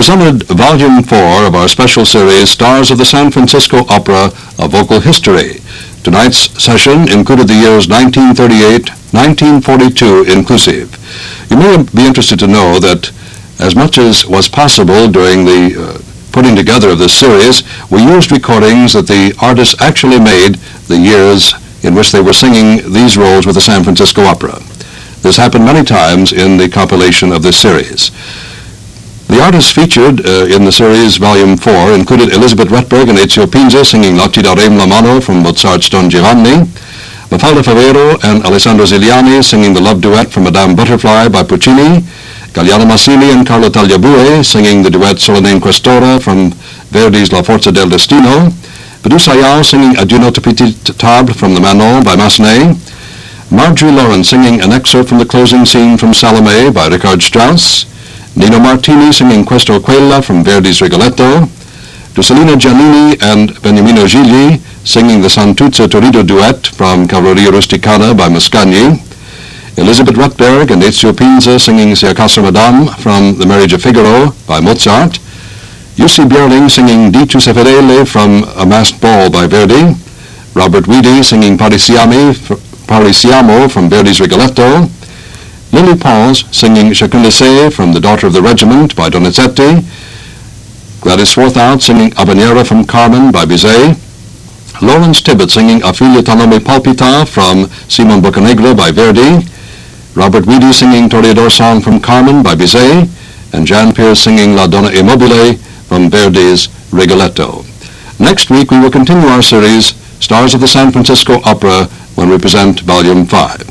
presented Volume 4 of our special series, Stars of the San Francisco Opera, A Vocal History. Tonight's session included the years 1938, 1942 inclusive. You may be interested to know that as much as was possible during the putting together of this series, we used recordings that the artists actually made the years in which they were singing these roles with the San Francisco Opera. This happened many times in the compilation of this series. The artists featured in the series, Volume 4, included Elizabeth Rutberg and Ezio Pinza singing La Ti darem la mano from Mozart's Don Giovanni, Mafalda Favero and Alessandro Ziliani singing the love duet from Madame Butterfly by Puccini, Galliano Massini and Carlo Tagliabue singing the duet Solenne Questora from Verdi's La Forza del Destino, Badou Sayal singing Adieu notre petite table from the Manon by Massenet, Marjorie Lawrence singing an excerpt from the closing scene from Salome by Richard Strauss, Nino Martini singing Questo Quella from Verdi's Rigoletto, Dusalina Giannini and Beniamino Gigli singing the Santuzza Torrido duet from Cavalleria Rusticana by Mascagni, Elizabeth Rutberg and Ezio Pinza singing Sia Casa Madame from The Marriage of Figaro by Mozart, Jussi Björling singing Di tu sei fedele from A Masked Ball by Verdi, Robert Weedy singing Parisiamo from Verdi's Rigoletto, Lily Pons singing Chacun de Sait from The Daughter of the Regiment by Donizetti, Gladys Swarthout singing Habanera from Carmen by Bizet, Lawrence Tibbett singing A Figlia tal nome palpita from Simon Boccanegra by Verdi, Robert Weedy singing Toreador song from Carmen by Bizet, and Jan Pierce singing La Donna e Mobile from Verdi's Rigoletto. Next week we will continue our series, Stars of the San Francisco Opera, when we present Volume 5.